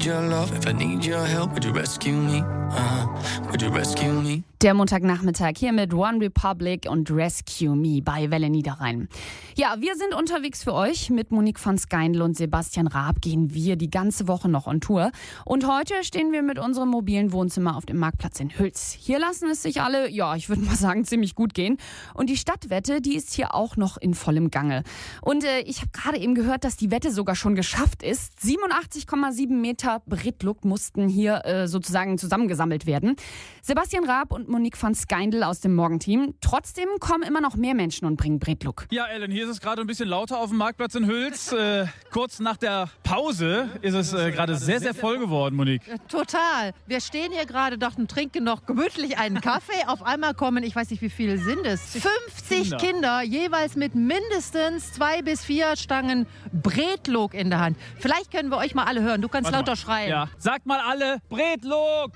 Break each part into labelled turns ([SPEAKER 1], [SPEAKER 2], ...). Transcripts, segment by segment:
[SPEAKER 1] need your love, if I need your help, would you rescue me? Would you rescue me?
[SPEAKER 2] Der Montagnachmittag hier mit One Republic und Rescue Me bei Welle Niederrhein. Ja, wir sind unterwegs für euch. Mit Monique von Skeindl und Sebastian Raab gehen wir die ganze Woche noch on Tour. Und heute stehen wir mit unserem mobilen Wohnzimmer auf dem Marktplatz in Hüls. Hier lassen es sich alle, ja, ich würde mal sagen, ziemlich gut gehen. Und die Stadtwette, die ist hier auch noch in vollem Gange. Und ich habe gerade eben gehört, dass die Wette sogar schon geschafft ist. 87,7 Meter Bretluck mussten hier sozusagen zusammengesammelt werden. Sebastian Raab und Monique von Skeindl aus dem Morgenteam. Trotzdem kommen immer noch mehr Menschen und bringen Bretluck.
[SPEAKER 3] Ja, Ellen, hier ist es gerade ein bisschen lauter auf dem Marktplatz in Hüls. Kurz nach der Pause ist es gerade sehr, sehr voll geworden, Monique.
[SPEAKER 4] Total. Wir stehen hier gerade doch und trinken noch gemütlich einen Kaffee. Auf einmal kommen, ich weiß nicht, wie viele sind es, 50 Kinder, jeweils mit mindestens 2 bis 4 Stangen Bretluck in der Hand. Vielleicht können wir euch mal alle hören. Du kannst lauter schreien.
[SPEAKER 3] Ja, sagt mal alle, Bretluck!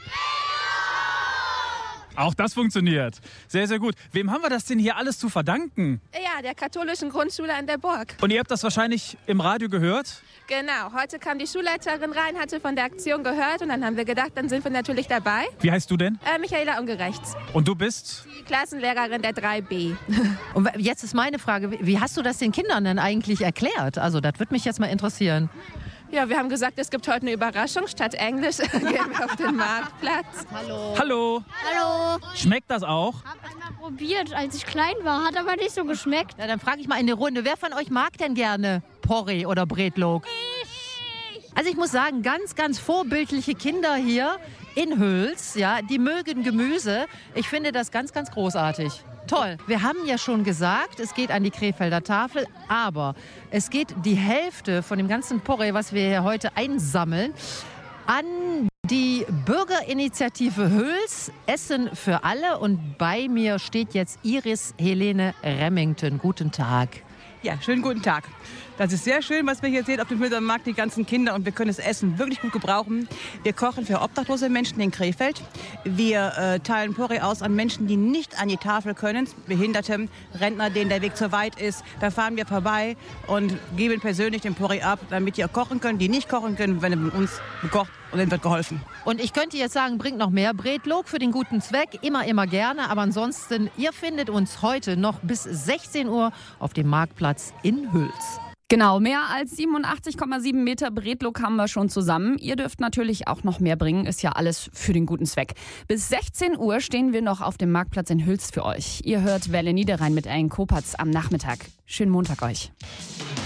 [SPEAKER 3] Auch das funktioniert. Sehr, sehr gut. Wem haben wir das denn hier alles zu verdanken?
[SPEAKER 5] Ja, der katholischen Grundschule an der Burg.
[SPEAKER 3] Und ihr habt das wahrscheinlich im Radio gehört?
[SPEAKER 5] Genau. Heute kam die Schulleiterin rein, hatte von der Aktion gehört und dann haben wir gedacht, dann sind wir natürlich dabei.
[SPEAKER 3] Wie heißt du denn?
[SPEAKER 5] Michaela Ungerechts.
[SPEAKER 3] Und du bist?
[SPEAKER 5] Die Klassenlehrerin der 3b.
[SPEAKER 4] Und jetzt ist meine Frage, wie hast du das den Kindern denn eigentlich erklärt? Also das würde mich jetzt mal interessieren.
[SPEAKER 5] Ja, wir haben gesagt, es gibt heute eine Überraschung. Statt Englisch gehen wir auf den Marktplatz.
[SPEAKER 4] Hallo.
[SPEAKER 3] Hallo.
[SPEAKER 6] Hallo.
[SPEAKER 3] Schmeckt das auch?
[SPEAKER 6] Ich habe einmal probiert, als ich klein war, hat aber nicht so geschmeckt.
[SPEAKER 4] Ja, dann frage ich mal in die Runde, wer von euch mag denn gerne Porree oder Bretluck? Also ich muss sagen, ganz, ganz vorbildliche Kinder hier in Hüls, ja, die mögen Gemüse. Ich finde das ganz, ganz großartig. Toll. Wir haben ja schon gesagt, es geht an die Krefelder Tafel, aber es geht die Hälfte von dem ganzen Porree, was wir hier heute einsammeln, an die Bürgerinitiative Hüls, Essen für alle. Und bei mir steht jetzt Iris Helene Remington. Guten Tag.
[SPEAKER 7] Ja, schönen guten Tag. Das ist sehr schön, was wir hier sehen auf dem Hülser Markt, die ganzen Kinder. Und wir können das Essen wirklich gut gebrauchen. Wir kochen für obdachlose Menschen in Krefeld. Wir teilen Porree aus an Menschen, die nicht an die Tafel können. Behinderte, Rentner, denen der Weg zu weit ist. Da fahren wir vorbei und geben persönlich den Porree ab, damit die auch kochen können. Die nicht kochen können, werden mit uns gekocht und dann wird geholfen.
[SPEAKER 4] Und ich könnte jetzt sagen, bringt noch mehr Bretluck für den guten Zweck. Immer gerne. Aber ansonsten, ihr findet uns heute noch bis 16 Uhr auf dem Marktplatz in Hüls.
[SPEAKER 2] Genau, mehr als 87,7 Meter Bretluck haben wir schon zusammen. Ihr dürft natürlich auch noch mehr bringen, ist ja alles für den guten Zweck. Bis 16 Uhr stehen wir noch auf dem Marktplatz in Hüls für euch. Ihr hört Welle Niederrhein mit Ellen Kopatz am Nachmittag. Schönen Montag euch.